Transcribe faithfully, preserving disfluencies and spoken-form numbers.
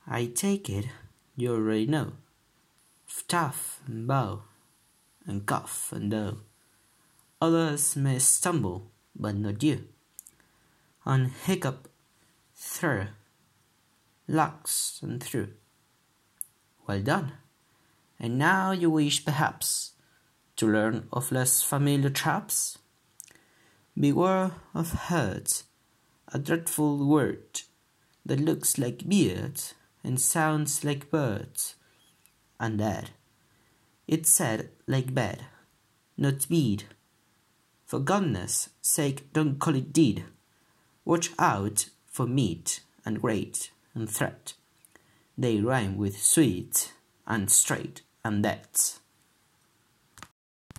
I take it you already know of tough and bow and cough and dough. Others may stumble, but not you. On hiccup, through, lux and through. Well done. And now you wish perhaps to learn of less familiar traps? Beware of hurt, a dreadful word that looks like beard and sounds like bird, and that it's said like bed, not bead. For goodness sake don't call it deed. Watch out for meat and great and threat. They rhyme with sweet and straight and that.